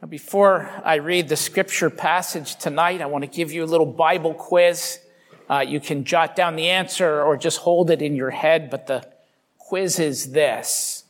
Before I read the scripture passage tonight, I want to give you a little Bible quiz. You can jot down the answer or just hold it in your head, but the quiz is this.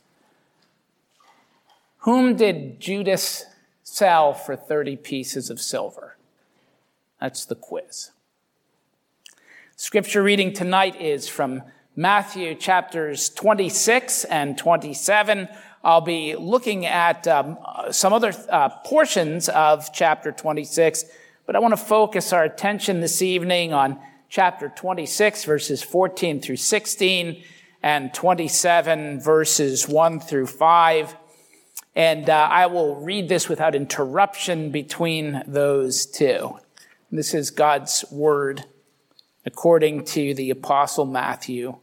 Whom did Judas sell for 30 pieces of silver? That's the quiz. Scripture reading tonight is from Matthew chapters 26 and 27. I'll be looking at some other portions of chapter 26, but I want to focus our attention this evening on chapter 26, verses 14 through 16, and 27, verses 1 through 5. And I will read this without interruption between those two. This is God's word according to the Apostle Matthew.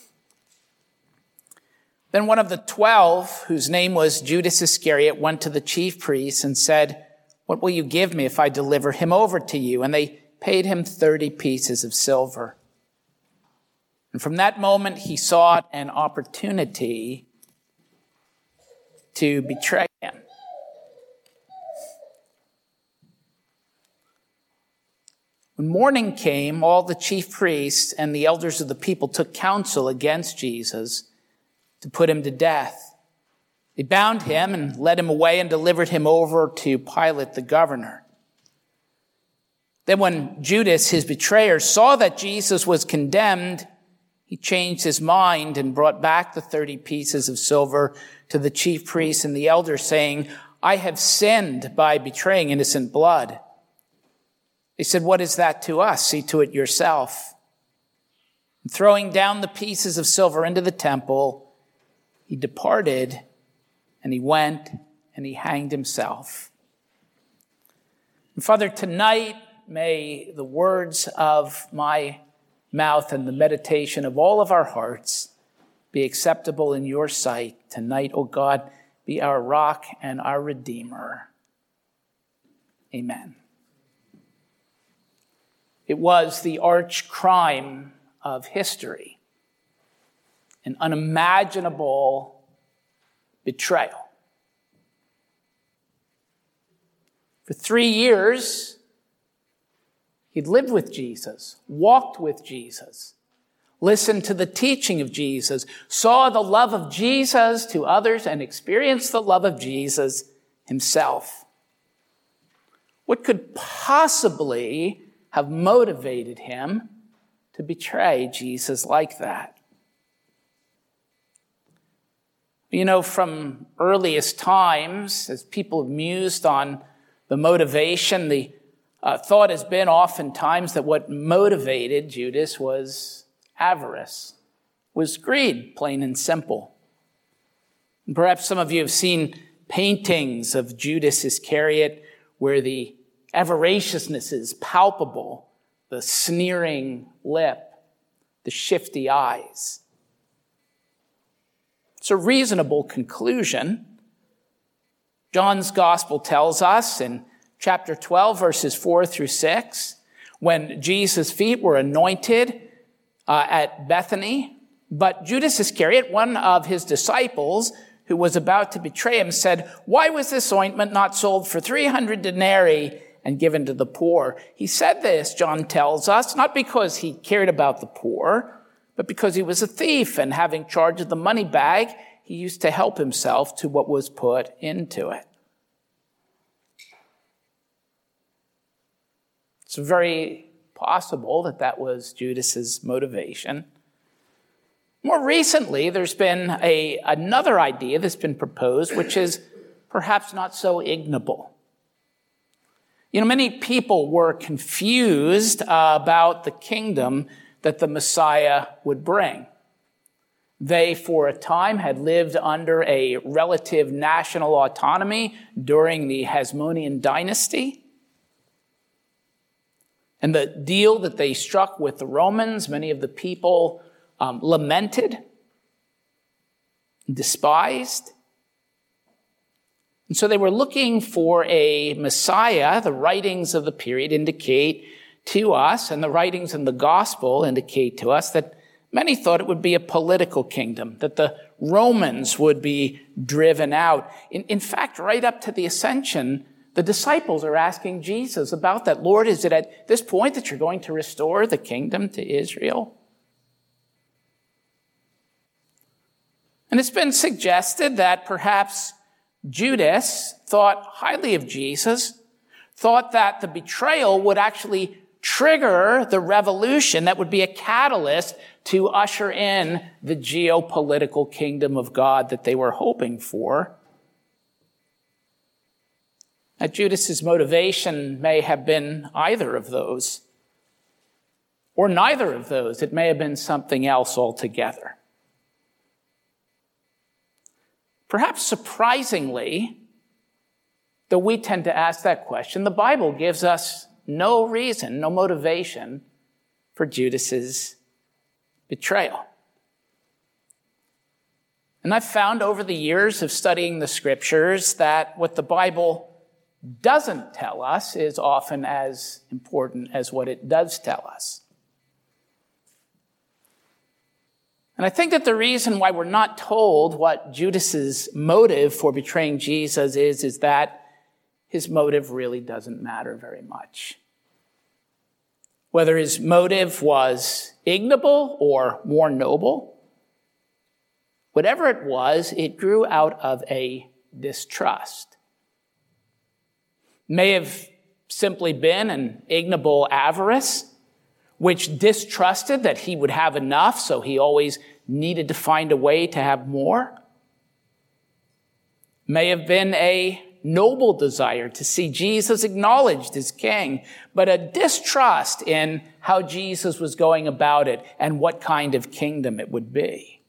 Then one of the 12, whose name was Judas Iscariot, went to the chief priests and said, "What will you give me if I deliver him over to you?" And they paid him 30 pieces of silver. And from that moment, he sought an opportunity to betray him. When morning came, all the chief priests and the elders of the people took counsel against Jesus to put him to death. They bound him and led him away and delivered him over to Pilate the governor. Then when Judas, his betrayer, saw that Jesus was condemned, he changed his mind and brought back the 30 pieces of silver to the chief priests and the elders, saying, "I have sinned by betraying innocent blood." They said, "What is that to us? See to it yourself." And throwing down the pieces of silver into the temple, he departed, and he went, and he hanged himself. And Father, tonight, may the words of my mouth and the meditation of all of our hearts be acceptable in your sight. Tonight, O God, be our rock and our Redeemer. Amen. It was the arch crime of history, an unimaginable betrayal. For 3 years, he'd lived with Jesus, walked with Jesus, listened to the teaching of Jesus, saw the love of Jesus to others, and experienced the love of Jesus himself. What could possibly have motivated him to betray Jesus like that? You know, from earliest times, as people have mused on the motivation, the thought has been oftentimes that what motivated Judas was avarice, was greed, plain and simple. And perhaps some of you have seen paintings of Judas Iscariot where the avariciousness is palpable, the sneering lip, the shifty eyes. It's a reasonable conclusion. John's gospel tells us in chapter 12, verses 4 through 6, when Jesus' feet were anointed at Bethany, but Judas Iscariot, one of his disciples who was about to betray him, said, "Why was this ointment not sold for 300 denarii and given to the poor?" He said this, John tells us, not because he cared about the poor, but because he was a thief, and having charge of the money bag, he used to help himself to what was put into it. It's very possible that that was Judas's motivation. More recently, there's been another idea that's been proposed, which is perhaps not so ignoble. You know, many people were confused about the kingdom that the Messiah would bring. They, for a time, had lived under a relative national autonomy during the Hasmonean dynasty. And the deal that they struck with the Romans, many of the people lamented, despised. And so they were looking for a Messiah. The writings of the period indicate to us, and the writings in the gospel indicate to us, that many thought it would be a political kingdom, that the Romans would be driven out. In fact, right up to the ascension, The disciples are asking Jesus about that. Lord, is it at this point that you're going to restore the kingdom to Israel? And it's been suggested that perhaps Judas thought highly of Jesus, thought that the betrayal would actually trigger the revolution that would be a catalyst to usher in the geopolitical kingdom of God that they were hoping for. That Judas's motivation may have been either of those, or neither of those. It may have been something else altogether. Perhaps surprisingly, though we tend to ask that question, the Bible gives us no reason, no motivation for Judas's betrayal. And I've found over the years of studying the scriptures that what the Bible doesn't tell us is often as important as what it does tell us. And I think that the reason why we're not told what Judas's motive for betraying Jesus is that his motive really doesn't matter very much. Whether his motive was ignoble or more noble, whatever it was, it grew out of a distrust. May have simply been an ignoble avarice, which distrusted that he would have enough, so he always needed to find a way to have more. May have been a noble desire to see Jesus acknowledged as king, but a distrust in how Jesus was going about it and what kind of kingdom it would be.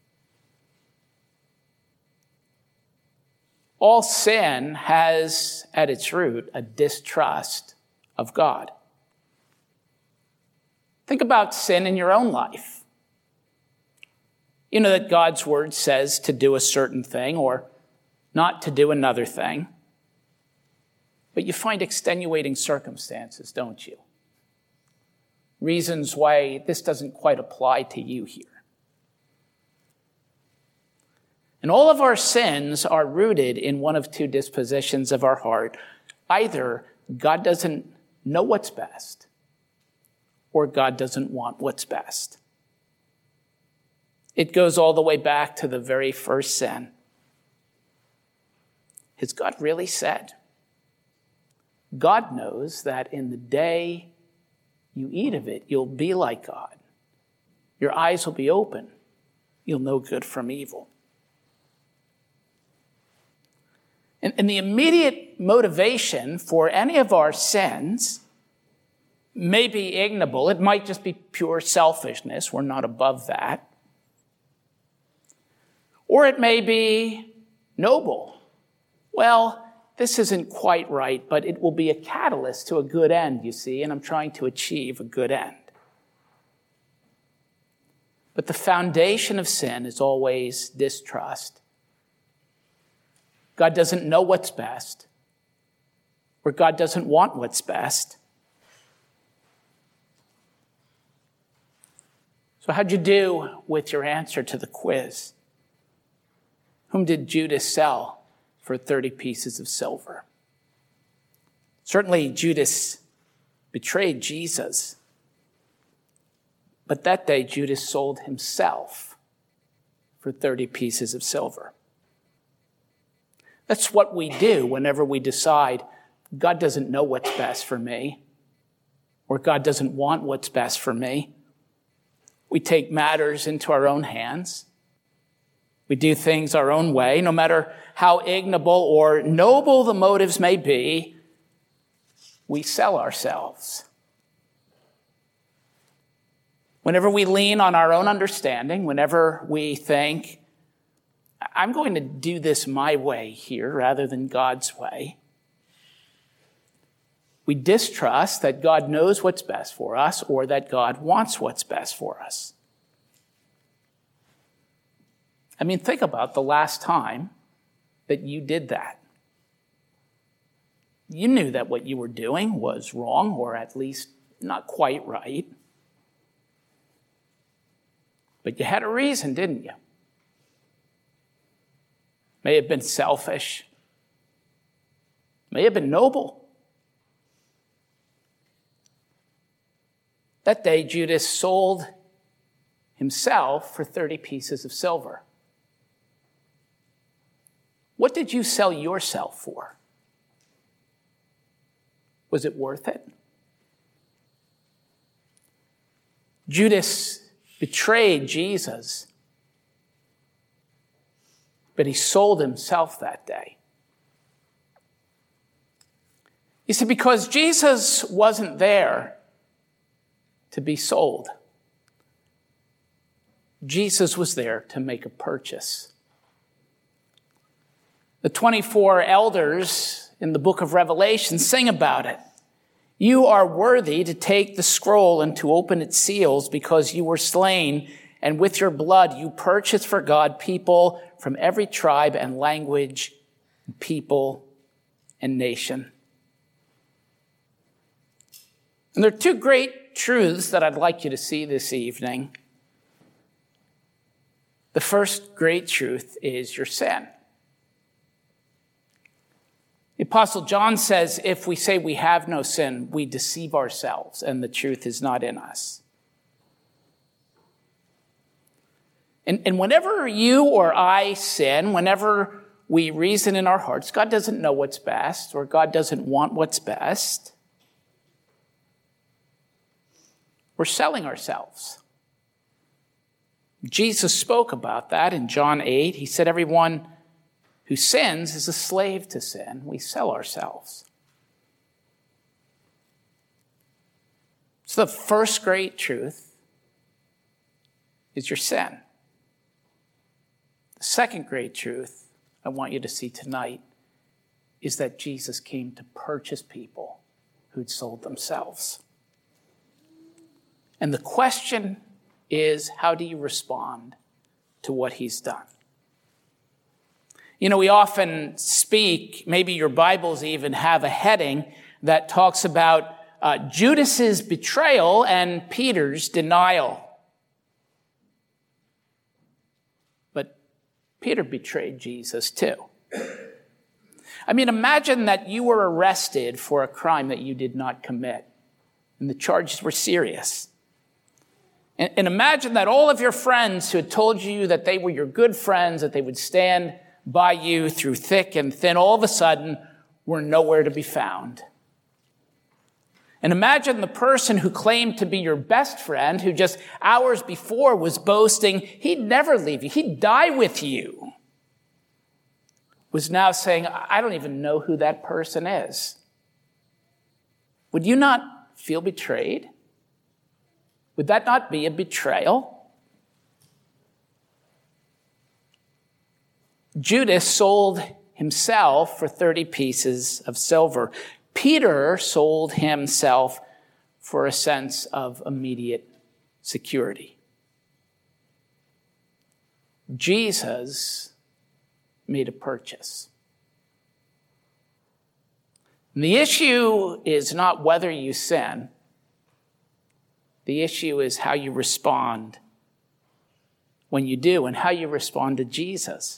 All sin has at its root a distrust of God. Think about sin in your own life. You know that God's word says to do a certain thing or not to do another thing. But you find extenuating circumstances, don't you? Reasons why this doesn't quite apply to you here. And all of our sins are rooted in one of two dispositions of our heart. Either God doesn't know what's best, or God doesn't want what's best. It goes all the way back to the very first sin. Has God really said? God knows that in the day you eat of it, you'll be like God. Your eyes will be open. You'll know good from evil. And the immediate motivation for any of our sins may be ignoble. It might just be pure selfishness. We're not above that. Or it may be noble. Well, this isn't quite right, but it will be a catalyst to a good end, you see, and I'm trying to achieve a good end. But the foundation of sin is always distrust. God doesn't know what's best, or God doesn't want what's best. So how'd you do with your answer to the quiz? Whom did Judas sell for 30 pieces of silver? Certainly Judas betrayed Jesus, but that day Judas sold himself for 30 pieces of silver. That's what we do whenever we decide God doesn't know what's best for me, or God doesn't want what's best for me. We take matters into our own hands. We do things our own way, no matter how ignoble or noble the motives may be. We sell ourselves. Whenever we lean on our own understanding, whenever we think, I'm going to do this my way here rather than God's way, we distrust that God knows what's best for us or that God wants what's best for us. I mean, think about the last time that you did that. You knew that what you were doing was wrong, or at least not quite right. But you had a reason, didn't you? May have been selfish. may have been noble. That day, Judas sold himself for 30 pieces of silver. What did you sell yourself for? Was it worth it? Judas betrayed Jesus, but he sold himself that day. You see, because Jesus wasn't there to be sold. Jesus was there to make a purchase. The 24 elders in the book of Revelation sing about it. You are worthy to take the scroll and to open its seals because you were slain, and with your blood you purchased for God people from every tribe and language, and people and nation. And there are two great truths that I'd like you to see this evening. The first great truth is your sin. The Apostle John says, if we say we have no sin, we deceive ourselves and the truth is not in us. And whenever you or I sin, whenever we reason in our hearts, God doesn't know what's best or God doesn't want what's best, we're selling ourselves. Jesus spoke about that in John 8. He said, everyone who sins is a slave to sin. We sell ourselves. So the first great truth is your sin. The second great truth I want you to see tonight is that Jesus came to purchase people who'd sold themselves. And the question is, how do you respond to what he's done? You know, we often speak, maybe your Bibles even have a heading that talks about Judas's betrayal and Peter's denial. But Peter betrayed Jesus too. I mean, imagine that you were arrested for a crime that you did not commit, and the charges were serious. And imagine that all of your friends who had told you that they were your good friends, that they would stand by you through thick and thin, all of a sudden were nowhere to be found. And imagine the person who claimed to be your best friend, who just hours before was boasting he'd never leave you, he'd die with you, was now saying, I don't even know who that person is. Would you not feel betrayed? Would that not be a betrayal? Judas sold himself for 30 pieces of silver. Peter sold himself for a sense of immediate security. Jesus made a purchase. And the issue is not whether you sin. The issue is how you respond when you do and how you respond to Jesus.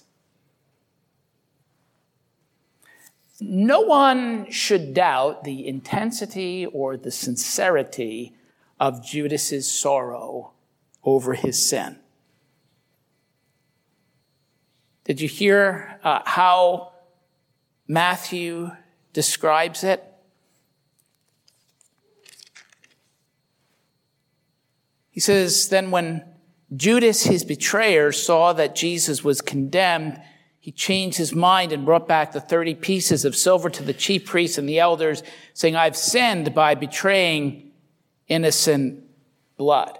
No one should doubt the intensity or the sincerity of Judas's sorrow over his sin. Did you hear how Matthew describes it? He says, then when Judas, his betrayer, saw that Jesus was condemned, he changed his mind and brought back the 30 pieces of silver to the chief priests and the elders, saying, I've sinned by betraying innocent blood.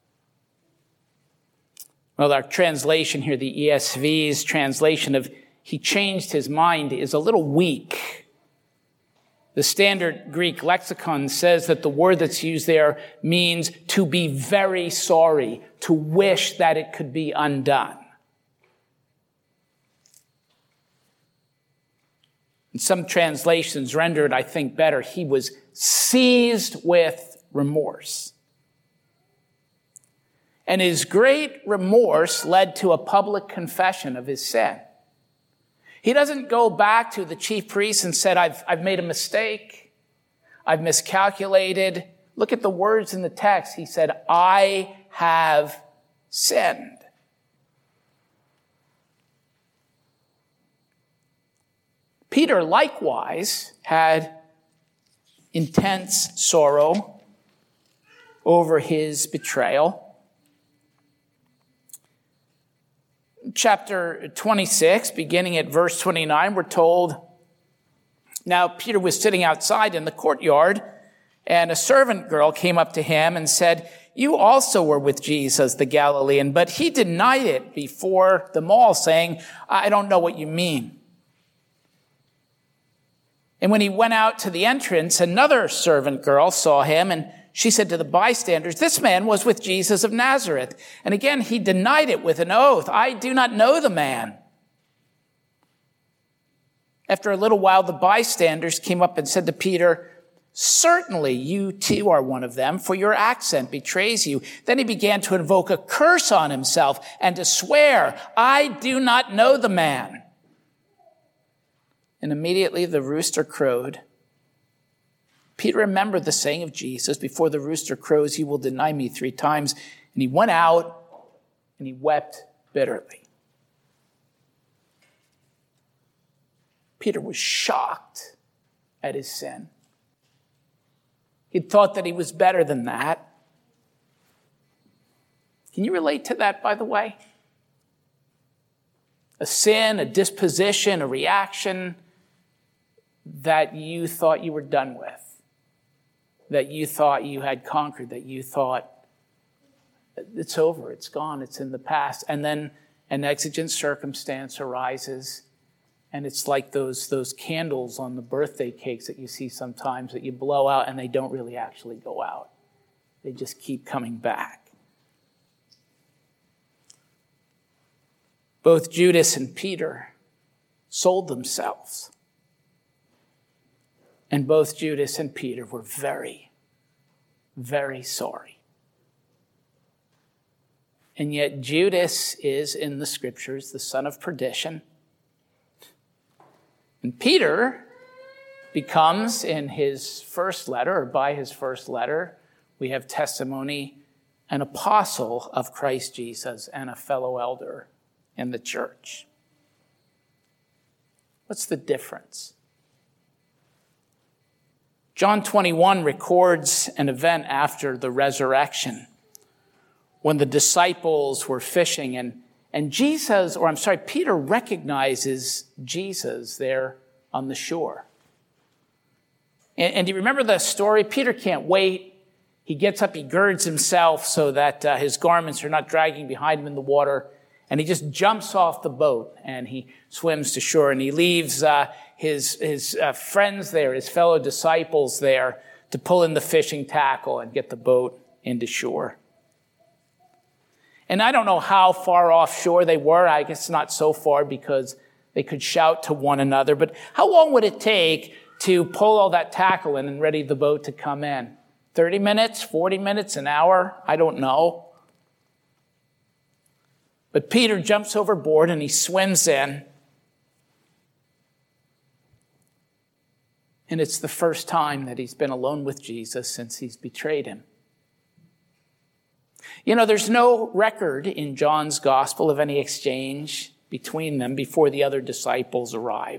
Well, our translation here, the ESV's translation of he changed his mind, is a little weak. The standard Greek lexicon says that the word that's used there means to be very sorry, to wish that it could be undone. And some translations render it, I think, better. He was seized with remorse. And his great remorse led to a public confession of his sin. He doesn't go back to the chief priests and said, I've made a mistake. I've miscalculated. Look at the words in the text. He said, I have sinned. Peter likewise had intense sorrow over his betrayal. Chapter 26, beginning at verse 29, we're told, now Peter was sitting outside in the courtyard, and a servant girl came up to him and said, you also were with Jesus, the Galilean. But he denied it before them all, saying, I don't know what you mean. And when he went out to the entrance, another servant girl saw him, and she said to the bystanders, this man was with Jesus of Nazareth. And again, he denied it with an oath. I do not know the man. After a little while, the bystanders came up and said to Peter, certainly you too are one of them, for your accent betrays you. Then he began to invoke a curse on himself and to swear, I do not know the man. And immediately the rooster crowed. Peter remembered the saying of Jesus, before the rooster crows, you will deny me 3 times. And he went out and he wept bitterly. Peter was shocked at his sin. He thought that he was better than that. Can you relate to that, by the way? A sin, a disposition, a reaction that you thought you were done with, that you thought you had conquered, that you thought it's over, it's gone, it's in the past. And then an exigent circumstance arises, and it's like those candles on the birthday cakes that you see sometimes that you blow out and they don't really actually go out. They just keep coming back. Both Judas and Peter sold themselves. And both Judas and Peter were very, very sorry. And yet Judas is, in the scriptures, the son of perdition. And Peter becomes, in his first letter, or by his first letter, we have testimony, an apostle of Christ Jesus and a fellow elder in the church. What's the difference? John 21 records an event after the resurrection when the disciples were fishing and Peter recognizes Jesus there on the shore. And do you remember the story? Peter can't wait. He gets up, he girds himself so that his garments are not dragging behind him in the water. And he just jumps off the boat and he swims to shore and he leaves his friends there, his fellow disciples there, to pull in the fishing tackle and get the boat into shore. And I don't know how far offshore they were. I guess not so far because they could shout to one another. But how long would it take to pull all that tackle in and ready the boat to come in? 30 minutes, 40 minutes, an hour? I don't know. But Peter jumps overboard and he swims in. And it's the first time that he's been alone with Jesus since he's betrayed him. You know, there's no record in John's gospel of any exchange between them before the other disciples arrive.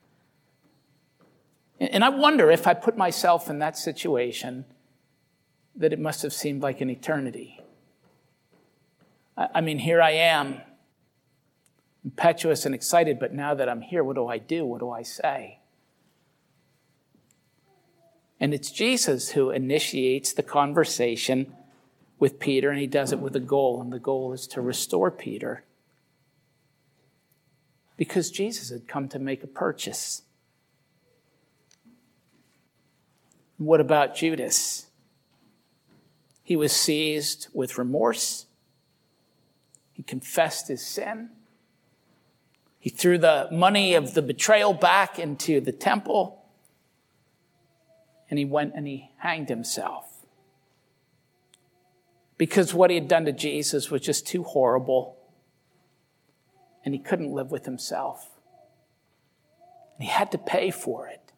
And I wonder, if I put myself in that situation, that it must have seemed like an eternity. I mean, here I am, impetuous and excited, but now that I'm here, what do I do? What do I say? And it's Jesus who initiates the conversation with Peter, and he does it with a goal, and the goal is to restore Peter. Because Jesus had come to make a purchase. What about Judas? He was seized with remorse. He confessed his sin. He threw the money of the betrayal back into the temple. And he went and he hanged himself. Because what he had done to Jesus was just too horrible. And he couldn't live with himself. And he had to pay for it.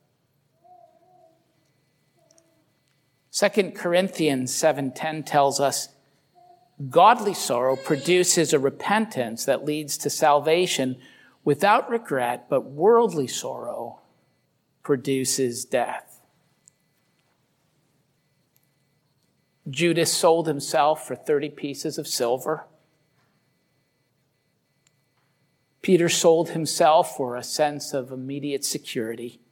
2 Corinthians 7:10 tells us, godly sorrow produces a repentance that leads to salvation without regret, but worldly sorrow produces death. Judas sold himself for 30 pieces of silver. Peter sold himself for a sense of immediate security.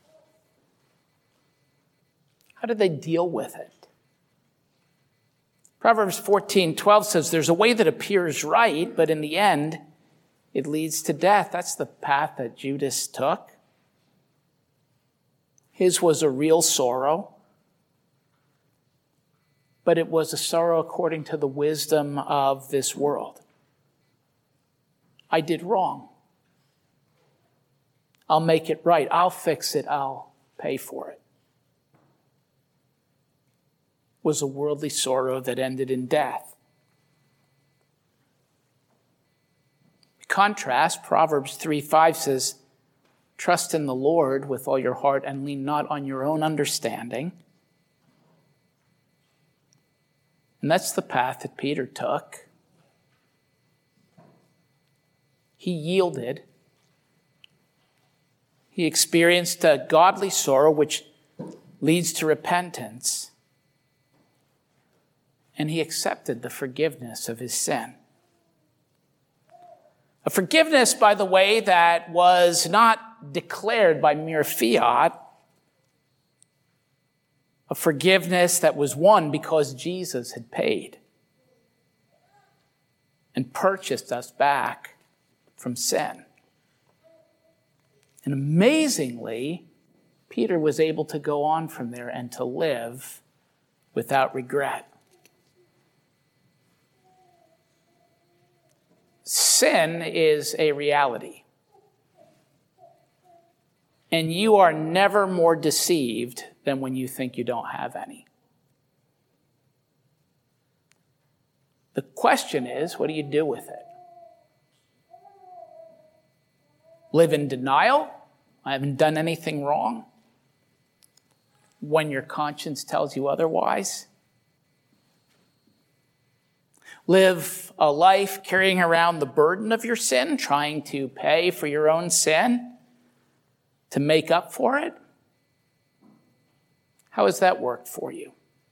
How did they deal with it? Proverbs 14:12 says, there's a way that appears right, but in the end, it leads to death. That's the path that Judas took. His was a real sorrow, but it was a sorrow according to the wisdom of this world. I did wrong. I'll make it right. I'll fix it. I'll pay for it. Was a worldly sorrow that ended in death. In contrast, Proverbs 3:5 says, trust in the Lord with all your heart and lean not on your own understanding. And that's the path that Peter took. He yielded. He experienced a godly sorrow which leads to repentance. And he accepted the forgiveness of his sin. A forgiveness, by the way, that was not declared by mere fiat. A forgiveness that was won because Jesus had paid and purchased us back from sin. And amazingly, Peter was able to go on from there and to live without regret. Sin is a reality. And you are never more deceived than when you think you don't have any. The question is, what do you do with it? Live in denial? I haven't done anything wrong. When your conscience tells you otherwise. Live a life carrying around the burden of your sin, trying to pay for your own sin, to make up for it. How has that worked for you?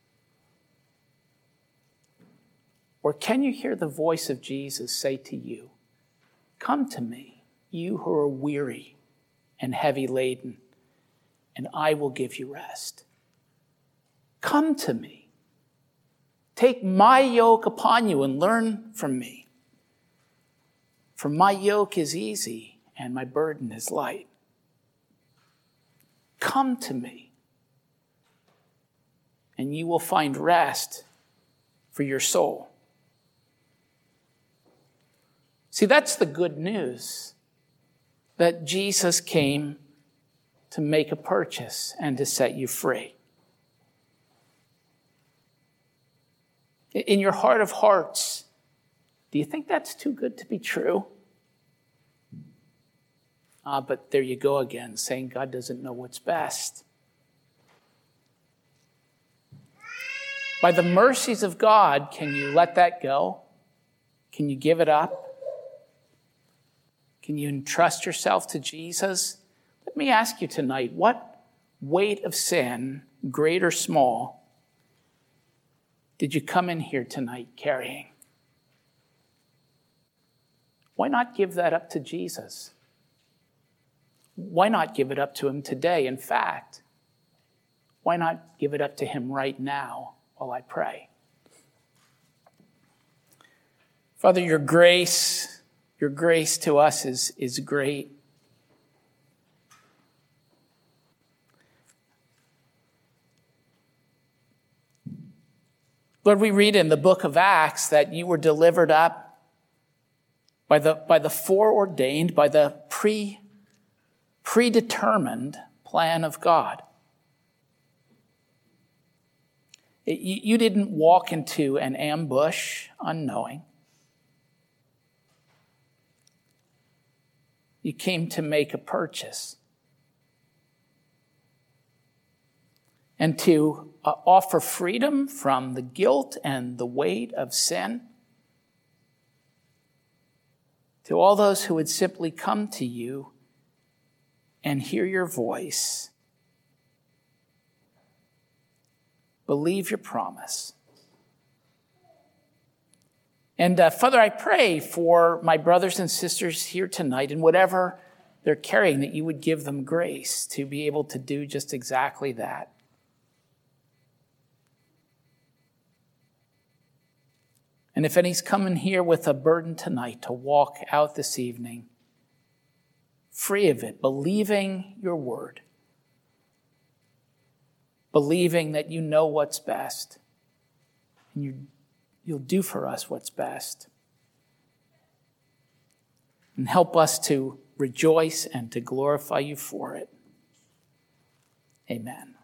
Or can you hear the voice of Jesus say to you, come to me, you who are weary and heavy laden, and I will give you rest. Come to me. Take my yoke upon you and learn from me. For my yoke is easy and my burden is light. Come to me, and you will find rest for your soul. See, that's the good news, that Jesus came to make a purchase and to set you free. In your heart of hearts, do you think that's too good to be true? But there you go again, saying God doesn't know what's best. By the mercies of God, can you let that go? Can you give it up? Can you entrust yourself to Jesus? Let me ask you tonight, what weight of sin, great or small, did you come in here tonight carrying? Why not give that up to Jesus? Why not give it up to him today? In fact, why not give it up to him right now while I pray? Father, your grace to us is great. Lord, we read in the book of Acts that you were delivered up by the foreordained, by the predetermined plan of God. You didn't walk into an ambush unknowing. You came to make a purchase. and to offer freedom from the guilt and the weight of sin. To all those who would simply come to you and hear your voice, believe your promise. And Father, I pray for my brothers and sisters here tonight, and whatever they're carrying, that you would give them grace to be able to do just exactly that. And if any's coming here with a burden tonight to walk out this evening, free of it, believing your word, believing that you know what's best, and you'll do for us what's best. And help us to rejoice and to glorify you for it. Amen.